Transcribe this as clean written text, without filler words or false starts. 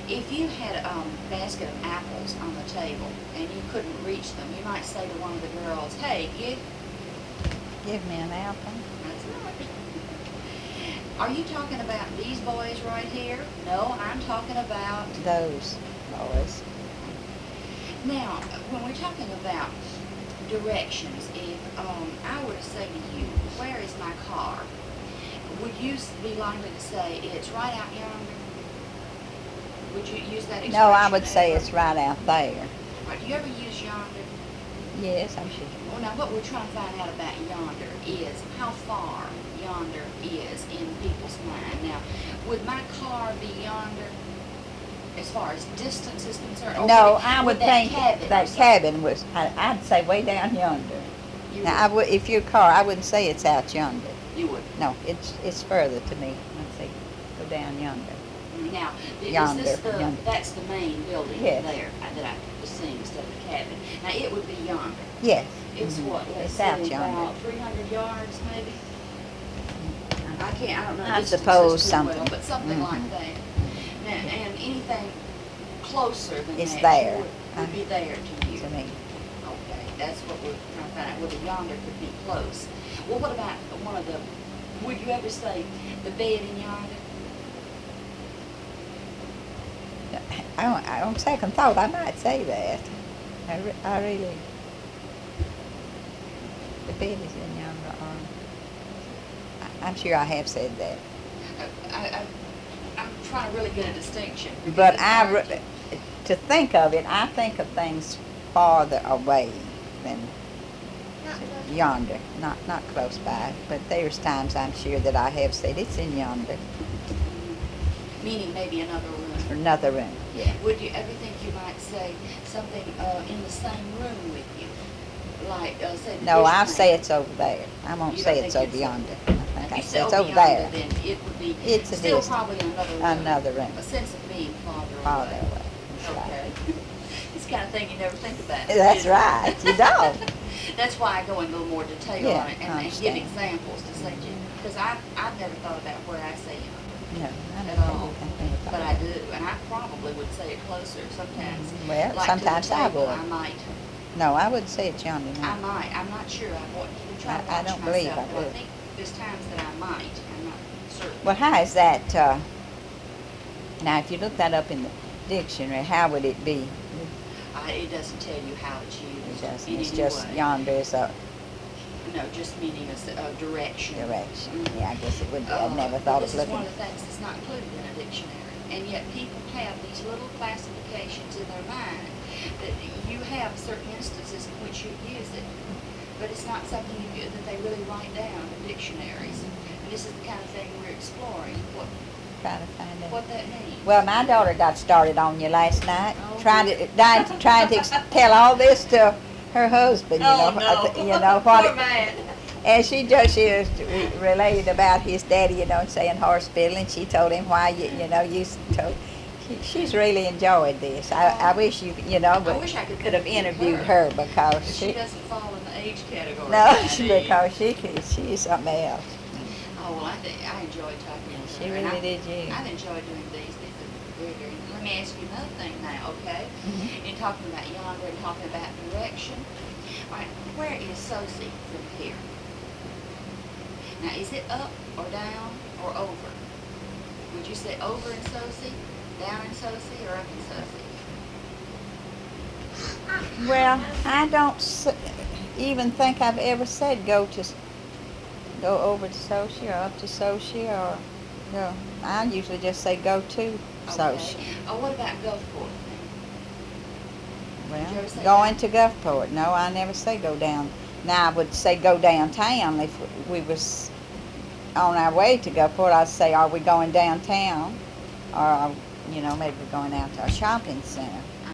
If you had a basket of apples on the table and you couldn't reach them, you might say to one of the girls, "Hey, Give me an apple. That's right. Are you talking about these boys right here? No, I'm talking about Those boys. now. When we're talking about directions, if I were to say to you, "Where is my car?" Would you be likely to say it's right out yonder? Would you use that expression? No, I would say ever? it's right out there. Right, do you ever use yonder? Yes, I'm sure. Well, now what we're trying to find out about yonder is how far yonder is in people's mind. Now, would my car be yonder as far as distance is concerned? Or No, I would that think cabin that or something? cabin was, I'd say way down yonder. You Now, I would, if your car, I wouldn't say it's out yonder. you would. No, it's further to me. I'd say go down yonder. Now, Yonder, is this yonder. that's the main building Yes. there that I was seeing instead of the cabin. Now, it would be yonder. Yes. It's Mhm. what, let's It's see, out yonder. about 300 yards maybe? I don't know I distances suppose too something. well, but something like Mhm. that. Now, and anything closer than It's that there. would be there to you. To me. Okay, that's what we're trying to find out, whether yonder could be close. Well, what about one of the, would you ever say the bed in yonder? On second thought, I might say that. I really. The bed is in yonder arm. I'm sure I have said that. I'm trying to really get a distinction. because But it's hard to- to think of it, I think of things farther away than yonder, not close by. But there's times I'm sure that I have said it's in yonder, Meaning maybe another room. another room. Yeah. Would you ever think you might say something in the same room with you? Like, say the No, dish I'll say man. it's over there. I won't You say don't it's think over it's yonder. If I think you I say say it's over yonder, there. then it would be It's a still distance. probably another room. Another room. A sense of being farther Farther away. away. That's right. Okay. It's the kind of thing you never think about. That's is it? right. You don't. That's why I go into a little more detail Yeah, on it I and give understand. examples to say, because I've never thought about where I say yonder. No, I At don't all. think anything about But I it. do, and I probably would say it closer sometimes. Well, Like sometimes to the I table, would. I might, No, I wouldn't say it's yonder. No. I'm not sure. I would try to I watch don't believe myself, I but I would. think there's times that I might. I'm not certain. Well, how is that? Now, if you look that up in the dictionary, how would it be? It doesn't tell you how it's It used. doesn't. in It's any just way. yonder is a No, just meaning a direction. direction. Mhm. Yeah, I guess it would be. I've never thought This of is looking. one of the things that's not included in a dictionary, and yet people have these little classifications in their mind that you have certain instances in which you use it, but it's not something that they really write down in dictionaries. And this is the kind of thing we're exploring, Trying to find out. what that means. Well, my daughter got started on you last night, Oh, trying to tell all this to her husband. You Oh, know, no. you know what? Poor man. And she related about his daddy, you know, saying hospital, and she told him why you told. She's really enjoyed this. I wish I but wish I could could have interview interviewed her. her because She doesn't fall in the age category. no, that I need. because she's something else. Oh, well, I enjoyed talking to She her. really and did you. I've enjoyed doing these. These are very, very. Let me ask you another thing now, okay? Mhm. In talking about yonder and talking about direction. All right, where is Sosie from here? Now, is it up or down or over? Would you say over in Sosie, down in Sosie, or up in Sosie? Well, I don't even think I've ever said go over to Sochi or up to Sochi or no. I usually just say go to Sochi. Okay. Oh, what about Gulfport? Did you ever say Going that? to Gulfport. No, I never say go down. Now I would say go downtown if we was on our way to Gulfport. I'd say, are we going downtown? Or, maybe we're going out to our shopping center.